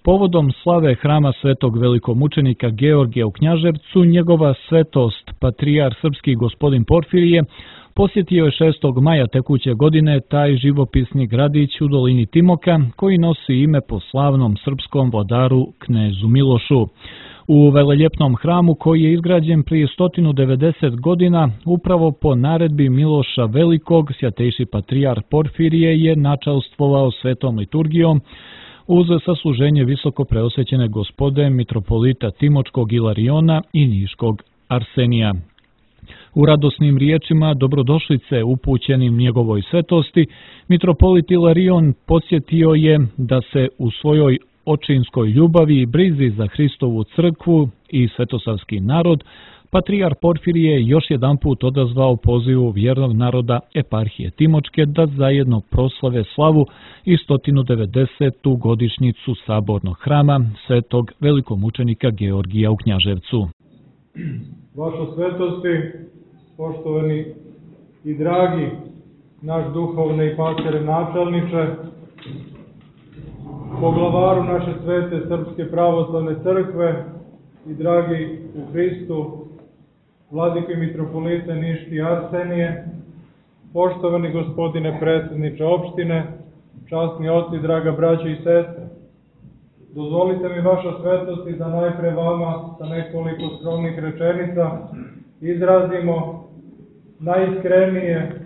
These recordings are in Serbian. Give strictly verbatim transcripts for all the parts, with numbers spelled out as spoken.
Povodom slave hrama svetog velikomučenika Georgija u Knjaževcu, njegova svetost, patrijar srpski gospodin Porfirije, posjetio je šestog maja tekuće godine taj živopisni gradić u dolini Timoka, koji nosi ime po slavnom srpskom vladaru knezu Milošu. U veleljepnom hramu koji je izgrađen prije sto devedeset godina, upravo po naredbi Miloša Velikog, svjatejši patrijar Porfirije je načalstvovao svetom liturgijom uz sasluženje visoko preosvećene gospode mitropolita Timočkog Ilariona i Niškog Arsenija. U radosnim riječima dobrodošlice upućenim njegovoj svetosti, mitropolit Ilarion podsjetio je da se u svojoj očinskoj ljubavi i brizi za Hristovu crkvu i svetosavski narod, patrijar Porfirije još jedanput odazvao pozivu vjernog naroda eparhije Timočke da zajedno proslave slavu i sto devedesetu godišnjicu sabornog hrama svetog velikomučenika Georgija u Knjaževcu. Vaša svetosti, poštovani i dragi naš duhovni i pastere načelniče, poglavaru naše svete Srpske pravoslavne crkve i dragi u Hristu, vladike mitropolite Niški Arsenije, poštovani gospodine predsjedniče opštine, časni oci, draga braća i sestre. Dozvolite mi, vaša svetosti, da najpre vama sa nekoliko skromnih rečenica izrazimo najiskrenije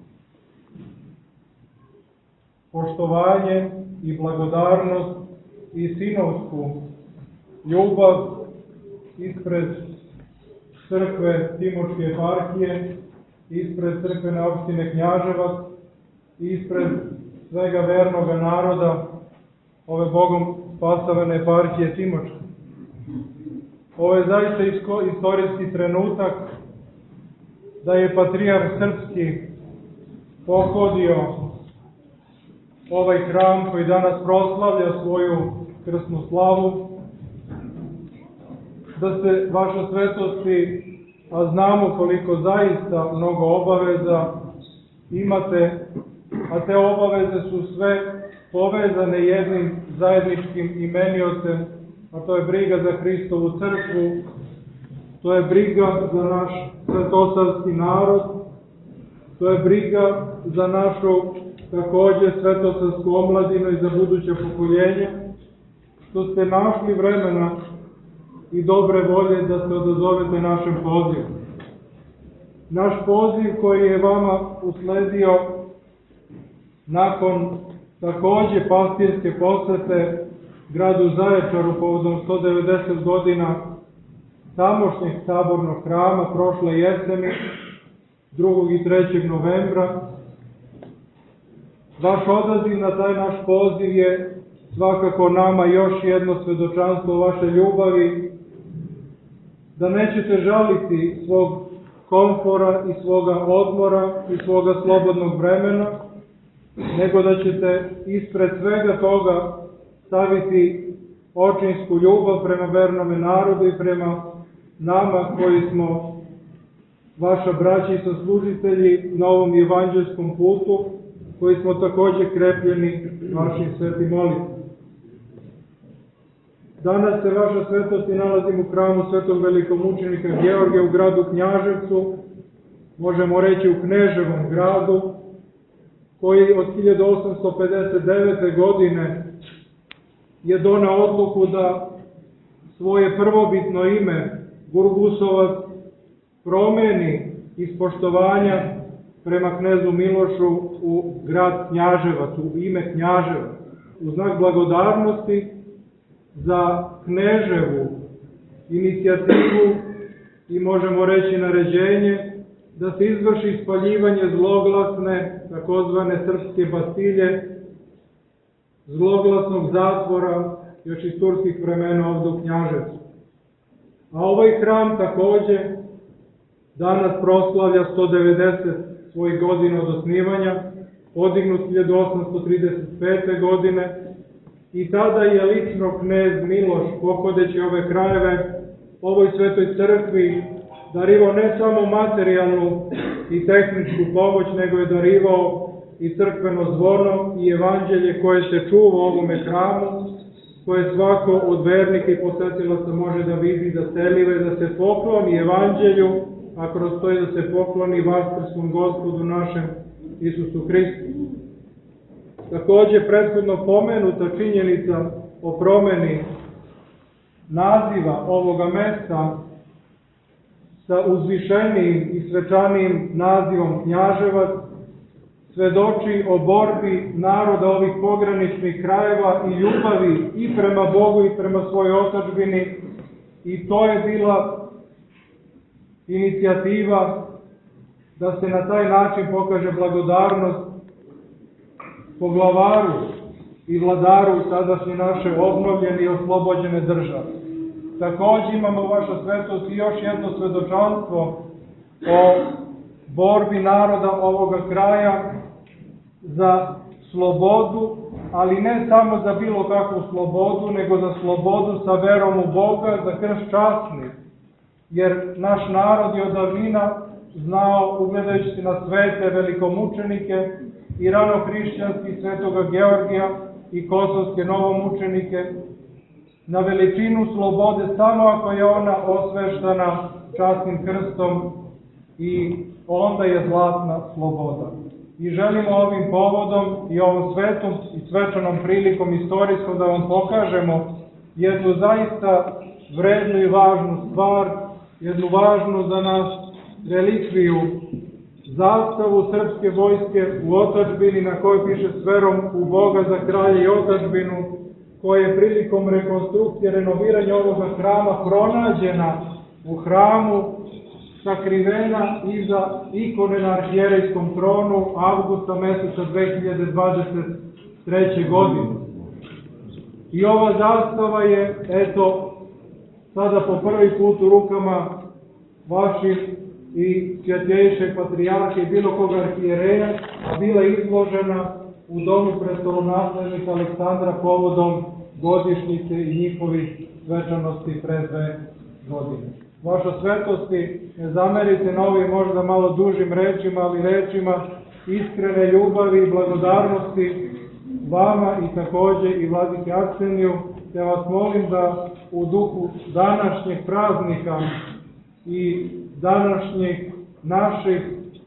poštovanje i blagodarnost i sinovsku ljubav ispred crkve Timočke eparhije, ispred crkvene opštine Knjaževac, ispred svega vernoga naroda ove Bogom spasavane eparhije Timočke. Ovo je zaista istorijski trenutak da je patrijar srpski pohodio ovaj hram koji danas proslavlja svoju krsnu slavu, da se, vaša svetosti, a znamo koliko zaista mnogo obaveza imate, a te obaveze su sve povezane jednim zajedničkim imeniocem, a to je briga za Hristovu crkvu, to je briga za naš svetosavski narod, to je briga za našu takođe svetosavsku omladinu i za buduće pokoljenje, što ste našli vremena i dobre volje da se odazovete našem pozivu. Naš poziv koji je vama usledio nakon takođe pastirske posete gradu Zaječaru povodom sto devedeset godina tamošnjeg sabornog hrama prošle jeseni, drugog i trećeg novembra. Vaš odaziv na taj naš poziv je svakako nama još jedno svedočanstvo vaše ljubavi, da nećete žaliti svog komfora i svoga odmora i svoga slobodnog vremena, nego da ćete ispred svega toga staviti očinsku ljubav prema vernome narodu i prema nama koji smo vaša braća i saslužitelji na ovom evanđelskom putu, koji smo takođe krepljeni vašim svetim molitvom. Danas se, vaša svetosti, nalazim u hramu svetog velikomučenika Georgija u gradu Knjaževcu, možemo reći u Kneževom gradu, koji od hiljadu osamsto pedeset devete. godine je doneo odluku da svoje prvobitno ime Gurgusovac promeni iz poštovanja prema knezu Milošu u grad Knjaževac, u ime Knjaževac, u znak blagodarnosti za Kneževu inicijativu i možemo reći naređenje da se izvrši spaljivanje zloglasne, takozvane srpske bastilje, zloglasnog zatvora još iz turskih vremena ovdje u Knjaževcu. A ovaj hram takođe danas proslavlja sto devedeset svojih godina od osnivanja, podignut hiljadu osamsto trideset pete. godine, i tada je lično knez Miloš, pohodeći ove krajeve, ovoj svetoj crkvi darivao ne samo materijalnu i tehničku pomoć, nego je darivao i crkveno zvono i evanđelje koje se čuva u ovome hramu, koje svako od vernika i posetilaca može da vidi, da se live, da se pokloni evanđelju, a kroz to je da se pokloni vaskrskom Gospodu našem Isusu Hristu. Takođe, prethodno pomenuta činjenica o promeni naziva ovoga mesta sa uzvišenijim i svečanijim nazivom Knjaževac svedoči o borbi naroda ovih pograničnih krajeva i ljubavi i prema Bogu i prema svojoj otadžbini, i to je bila inicijativa da se na taj način pokaže blagodarnost poglavaru i vladaru sadašnje naše obnovljene i oslobođene države. Takođe imamo, vaša svetost, i još jedno svedočanstvo o borbi naroda ovoga kraja za slobodu, ali ne samo za bilo kakvu slobodu, nego za slobodu sa verom u Boga, za krst časni, jer naš narod je od davnina znao, ugledajući se na svete velikomučenike i ranohrišćanski svetoga Georgija i kosovske novomučenike, na veličinu slobode samo ako je ona osveštana časnim krstom, i onda je zlatna sloboda. I želimo ovim povodom i ovom svetom i svečanom prilikom istorijskom da vam pokažemo jednu zaista vrednu i važnu stvar, jednu važnu za nas relikviju, zastavu srpske vojske u otadžbini na kojoj piše s verom u Boga za kralja i otadžbinu, koja je prilikom rekonstrukcije, renoviranja ovoga hrama pronađena u hramu, sakrivena iza ikone na arhijerejskom tronu avgusta meseca dve hiljade dvadeset treće. godine. I ova zastava je, eto, sada po prvi put u rukama vaših i svjetljejšeg patrijarha i bilo koga arhijereja bila izložena u domu prestolonaslednika Aleksandra povodom godišnjice i njihovih svečanosti pre dve godine. Vaša svetosti, ne zamerite na ovim možda malo dužim rečima, ali rečima iskrene ljubavi i blagodarnosti vama i takođe i vladiki Arseniju, te vas molim da u duhu današnjeg praznika i današnjih naših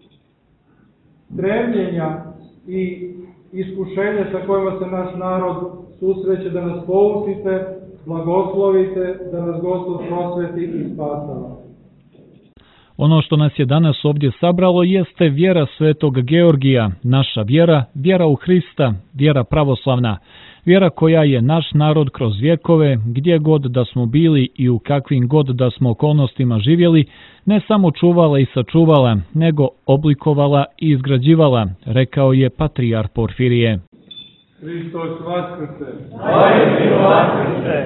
stremljenja i iskušenja sa kojima se naš narod susreće, da nas poučite, blagoslovite, da nas Gospod prosveti i spasava. Ono što nas je danas ovdje sabralo jeste vjera svetog Georgija, naša vjera, vjera u Hrista, vjera pravoslavna, vjera koja je naš narod kroz vjekove, gdje god da smo bili i u kakvim god da smo okolnostima živjeli, ne samo čuvala i sačuvala, nego oblikovala i izgrađivala, rekao je patrijar Porfirije. Hristos vaskrse! Hristos vaskrse!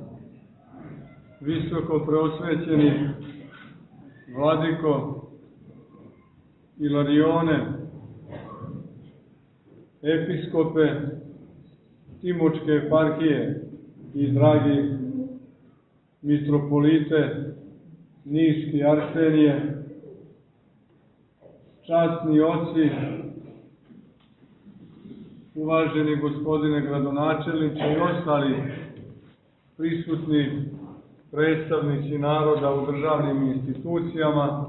Visoko preosvećeni vladiko Ilarione, episkope Timočke eparhije i dragi mitropolite Niški Arsenije, časni oci, uvaženi gospodine gradonačelniče i ostali prisutni predstavnici naroda u državnim institucijama,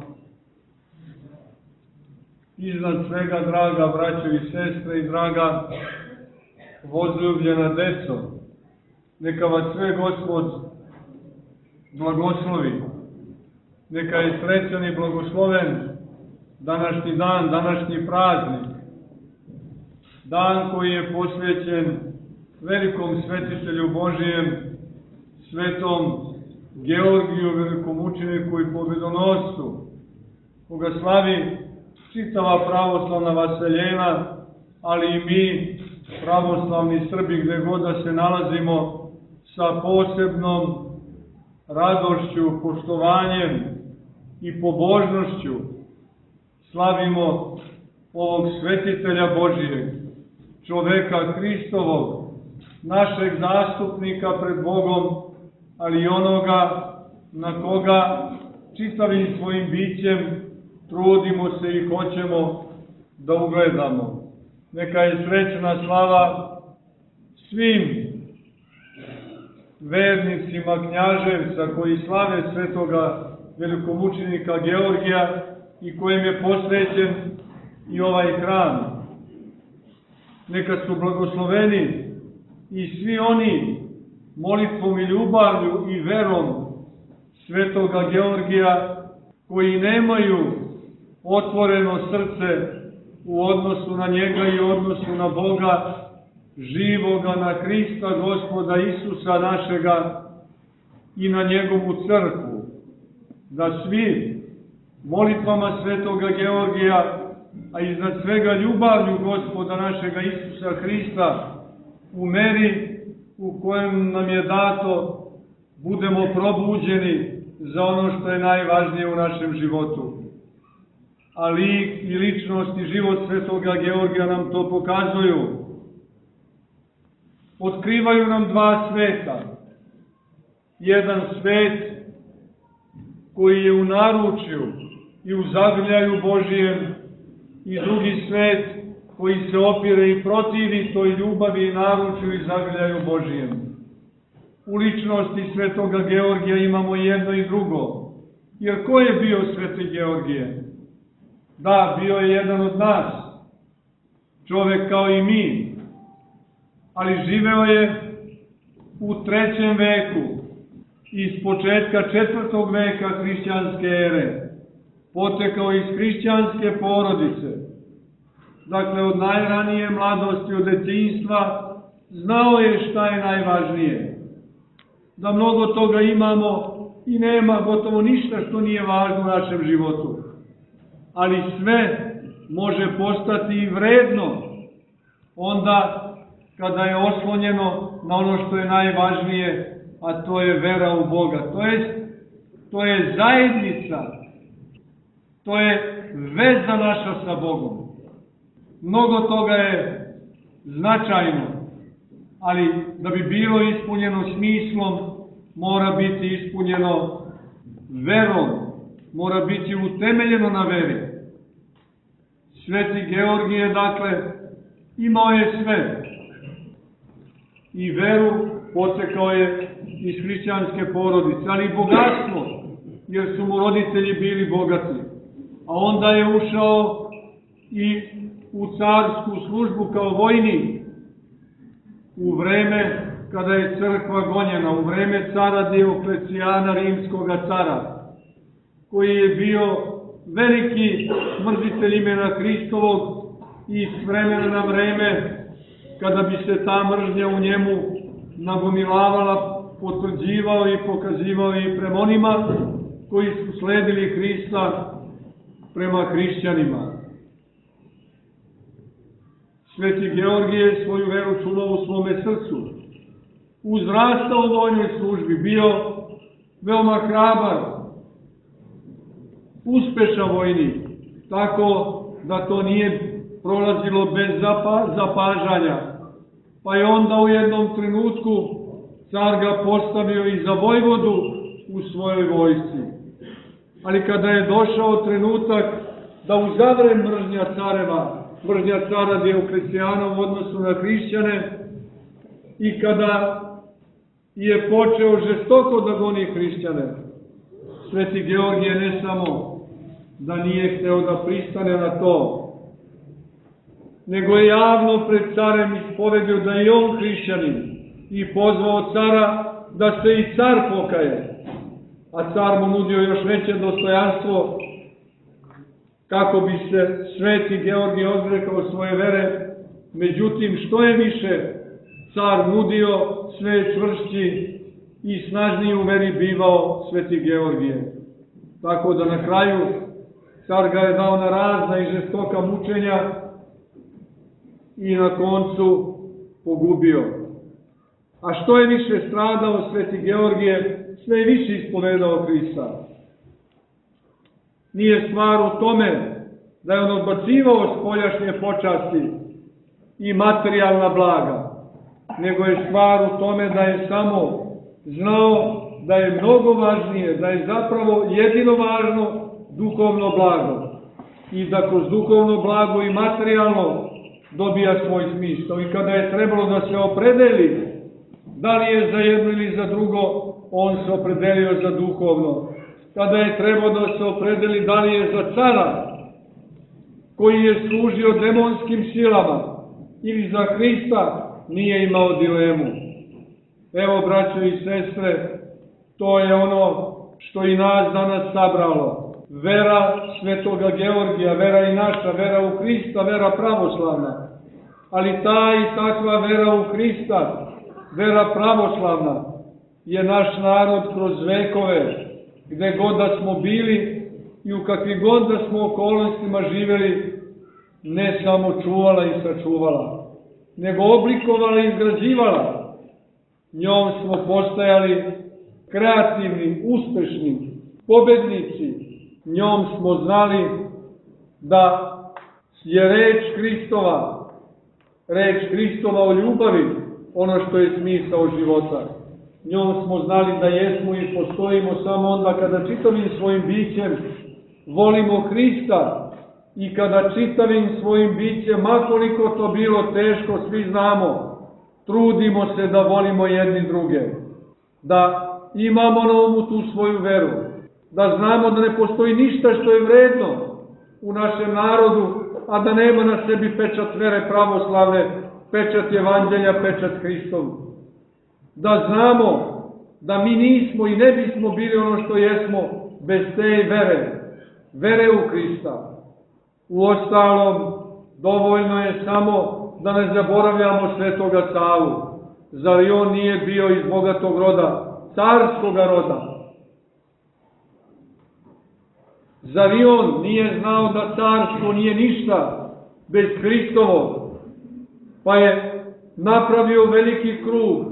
iznad svega, draga braćo i sestre i draga возljubljena deco, neka vas sve Gospod blagoslovi, neka je srećan i blagosloven današnji dan, današnji praznik, dan koji je posvećen velikom svetitelju Božijem, svetom Georgiju, velikomučeniku i pobjedonoscu, koga slavi čitava pravoslavna vaseljena, ali i mi, pravoslavni Srbi, gde god da se nalazimo, sa posebnom radošću, poštovanjem i pobožnošću slavimo ovog svetitelja Božijeg, čoveka Hristovog, našeg zastupnika pred Bogom, ali i onoga na koga čitavim svojim bićem trudimo se i hoćemo da ugledamo. Neka je srećna slava svim vernicima Knjaževca koji slave svetoga velikomučenika Georgija i kojem je posvećen i ovaj hram. Neka su blagosloveni i svi oni molitvom i ljubavlju i verom svetoga Georgija koji nemaju otvoreno srce u odnosu na njega i u odnosu na Boga, živoga, na Hrista, Gospoda Isusa našega i na njegovu crkvu. Da svi molitvama svetoga Georgija, a iznad svega ljubavlju Gospoda našega Isusa Hrista, u meri u kojem nam je dato, budemo probuđeni za ono što je najvažnije u našem životu. A lik i ličnost i život svetoga Georgija nam to pokazuju. Otkrivaju nam dva sveta. Jedan svet koji je u naručju i u zagrljaju Božijem i drugi svet koji se opire i protivi toj ljubavi i naručju i zagrljaju Božijem. U ličnosti svetoga Georgija imamo jedno i drugo. Jer ko je bio sveti Georgije? Da, bio je jedan od nas, čovek kao i mi, ali živeo je u trećem veku, iz početka četvrtog veka hrišćanske ere, potekao iz hrišćanske porodice. Dakle, od najranije mladosti, od detinjstva, znao je šta je najvažnije. Da mnogo toga imamo i nema gotovo ništa što nije važno u našem životu. Ali sve može postati i vredno onda kada je oslonjeno na ono što je najvažnije, a to je vera u Boga. To je, to je zajednica, to je veza naša sa Bogom. Mnogo toga je značajno, ali da bi bilo ispunjeno smislom, mora biti ispunjeno verom, mora biti utemeljeno na veri. Sveti Georgije, dakle, imao je sve. I veru, potekao je iz hrišćanske porodice, ali i bogatstvo, jer su mu roditelji bili bogati. A onda je ušao i u carsku službu kao vojnik u vreme kada je crkva gonjena, u vreme cara Dioklecijana, rimskoga cara, koji je bio veliki mrzitelj imena Hristovog i s vremena na vreme, kada bi se ta mržnja u njemu nagomilavala, potvrđivao i pokazivao i prema onima koji su sledili Hrista, prema hrišćanima. Sveti Georgije je svoju veru čuvao u svome srcu. Uzrastao u vojnoj službi, bio veoma hrabar, uspešan vojnik, tako da to nije prolazilo bez zapa, zapažanja. Pa je onda u jednom trenutku car ga postavio i za vojvodu u svojoj vojsci. Ali kada je došao trenutak da uzavre mržnja careva, mržnja cara Dioklecijana u odnosu na hrišćane, i kada je počeo žestoko da goni hrišćane, sveti Georgije ne samo da nije hteo da pristane na to, nego je javno pred carem ispovedio da je on hrišćanin i pozvao cara da se i car pokaje. A car mu nudio još veće dostojanstvo kako bi se sveti Georgije odrekao svoje vere. Međutim, što je više car nudio, sve je čvršći i snažniji u veri bivao sveti Georgije. Tako da na kraju car ga je dao na razna i žestoka mučenja i na koncu pogubio. A što je više stradao sveti Georgije, sve je više ispovedao Hrista. Nije stvar u tome da je on odbacivao spoljašnje počasti i materijalna blaga, nego je stvar u tome da je samo znao da je mnogo važnije, da je zapravo jedino važno duhovno blago i da kroz duhovno blago i materijalno dobija svoj smisao. I kada je trebalo da se opredeli Da li je za jedno ili za drugo, on se opredelio za duhovno. Kada je trebao da se opredeli da li je za cara, koji je služio demonskim silama, ili za Hrista, nije imao dilemu. Evo, braćo i sestre, to je ono što i nas danas sabralo. Vera svetoga Georgija, vera i naša, vera u Hrista, vera pravoslavna. Ali ta i takva vera u Hrista, vera pravoslavna, je naš narod kroz vekove, gde god da smo bili i u kakvih god da smo okolnostima živeli, ne samo čuvala i sačuvala, nego oblikovala i izgrađivala. Njom smo postajali kreativni, uspešni, pobednici. Njom smo znali da je reč Hristova, reč Hristova o ljubavi, ono što je smisao života. Njom smo znali da jesmo i postojimo samo onda kada čitavim svojim bićem volimo Hrista i kada čitavim svojim bićem, makoliko to bilo teško, svi znamo, trudimo se da volimo jedni druge, da imamo na umu tu svoju veru, da znamo da ne postoji ništa što je vredno u našem narodu, a da nema na sebi pečat vere pravoslavne, pečat Evanđelja, pečat Hristov. Da znamo da mi nismo i ne bismo bili ono što jesmo bez te vere, vere u Hrista. Uostalom, dovoljno je samo da ne zaboravljamo svetoga Savu. Zar i on nije bio iz bogatog roda, carskoga roda? Zar i on nije znao da carstvo nije ništa bez Hristovog, pa je napravio veliki krug,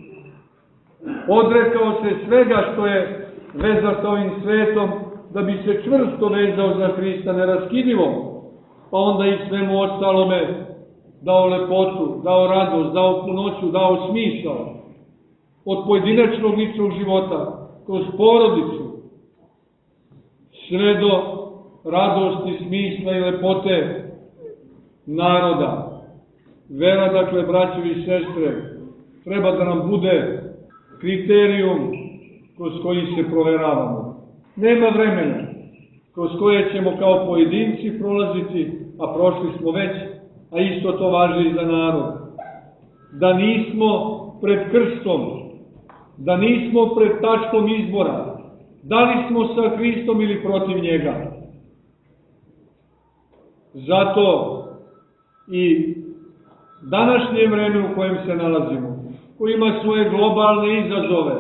odrekao se svega što je veza sa ovim svetom, da bi se čvrsto vezao za Hrista neraskidivo, pa onda i svemu ostalome dao lepotu, dao radost, dao punoću, dao smisao. Od pojedinačnog ličnog života, kroz porodicu, sve do radosti, smisla i lepote naroda. Vera, dakle, braćovi i sestre, treba da nam bude kriterijum kroz koji se proveravamo. Nema vremena kroz koje ćemo kao pojedinci prolaziti, a prošli smo već, a isto to važi i za narod. Da nismo pred krstom, da nismo pred tačkom izbora, da li smo sa Hristom ili protiv njega. Zato i današnje vreme u kojem se nalazimo, koji ima svoje globalne izazove,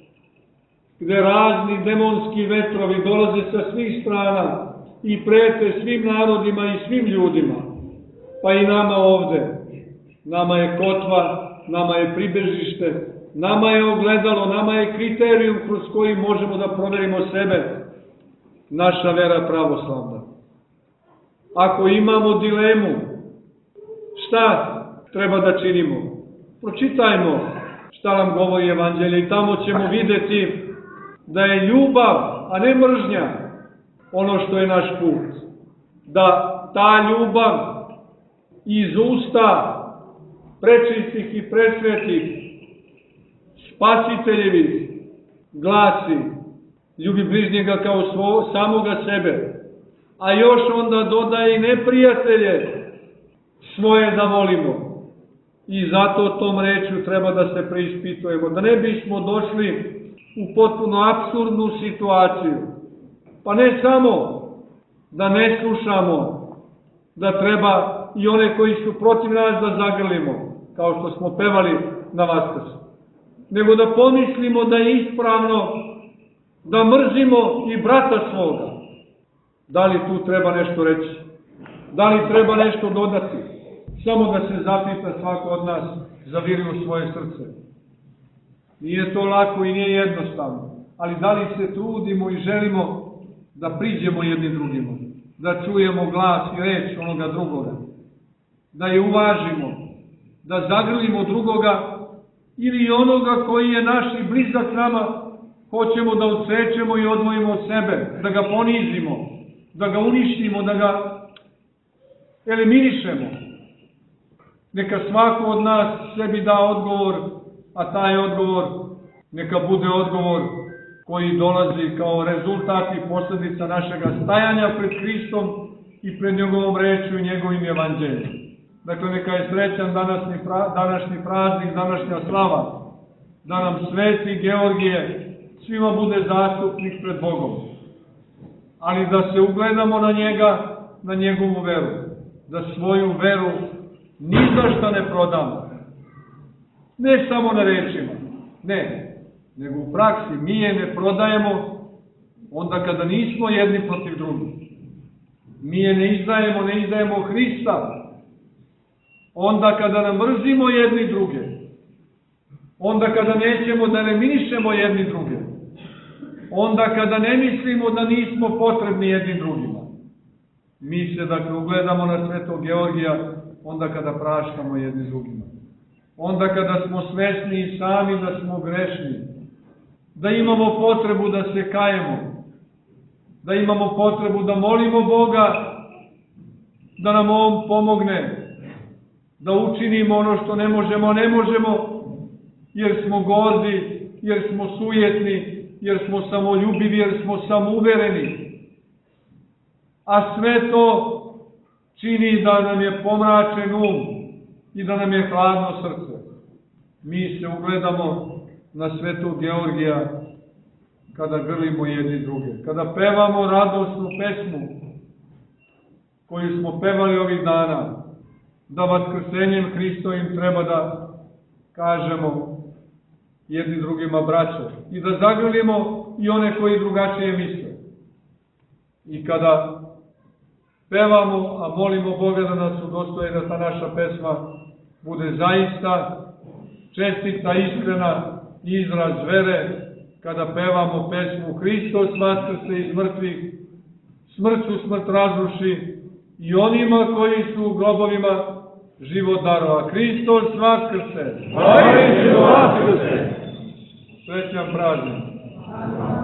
gde razni demonski vetrovi dolaze sa svih strana i prete svim narodima i svim ljudima, pa i nama ovde. Nama je kotva, nama je pribežište, nama je ogledalo, nama je kriterijum kroz koji možemo da proverimo sebe, naša vera pravoslavna. Ako imamo dilemu, šta treba da činimo? Pročitajmo šta nam govori Evanđelje i tamo ćemo videti da je ljubav, a ne mržnja, ono što je naš put. Da ta ljubav iz usta prečistih i presvetih, spasiteljevih, glasi: ljubi bližnjega kao svo, samoga sebe, a još onda dodaje i neprijatelje svoje da volimo. I zato tom rečju treba da se preispitujemo, da ne bismo došli u potpuno apsurdnu situaciju. Pa ne samo da ne slušamo, da treba i one koji su protiv nas da zagrlimo, kao što smo pevali na Vaskrsu, nego da pomislimo da je ispravno da mrzimo i brata svoga. Da li tu treba nešto reći? Da li treba nešto dodati? Samo da se zapita svako od nas za vjeru u svoje srce. Nije to lako i nije jednostavno, ali da li se trudimo i želimo da priđemo jedni drugima, da čujemo glas i reč onoga drugoga, da je uvažimo, da zagrlimo drugoga ili onoga koji je naš i blizak nama, hoćemo da odsečemo i odvojimo od sebe, da ga ponizimo, da ga uništimo, da ga eliminišemo. Neka svako od nas sebi da odgovor a taj odgovor neka bude odgovor koji dolazi kao rezultat i posljedica našega stajanja pred Hristom i pred njegovom rečju i njegovim evanđeljem. Dakle, neka je srećan današnji, pra, današnji praznik, današnja slava, da nam sveti Georgije svima bude zastupnik pred Bogom. Ali da se ugledamo na njega, na njegovu veru, da svoju veru ni za šta ne prodamo. Ne samo na rečima, ne, nego u praksi. Mi je ne prodajemo onda kada nismo jedni protiv drugih. Mi je ne izdajemo, ne izdajemo Hrista onda kada nam mrzimo jedni druge. Onda kada nećemo da ne minišemo jedni druge. Onda kada ne mislimo da nismo potrebni jednim drugima. Mi se dakle ugledamo na svetog Georgija onda kada praštamo jedni drugima. Onda kada smo svesni i sami da smo grešni. Da imamo potrebu da se kajemo. Da imamo potrebu da molimo Boga da nam On pomogne. Da učinimo ono što ne možemo, ne možemo jer smo gordi, jer smo sujetni, jer smo samoljubivi, jer smo samouvereni. A sve to čini da nam je pomračen um i da nam je hladno srce. Mi se ugledamo na svetog Georgija kada grlimo jedni druge, kada pevamo radosnu pesmu koju smo pevali ovih dana, da vaskrsenjem Hristovim treba da kažemo jedni drugima braćo i da zagrlimo i one koji drugačije misle. I kada pevamo, a molimo Boga da nas udostoji da ta naša pesma bude zaista čestita, iskrena i izraz vere, kada pevamo pesmu Hristos vaskrse iz mrtvih, smrt su smrt razruši i onima koji su u grobovima život darova. Hristos vaskrse! Hristos vaskrse! Srećan praznik!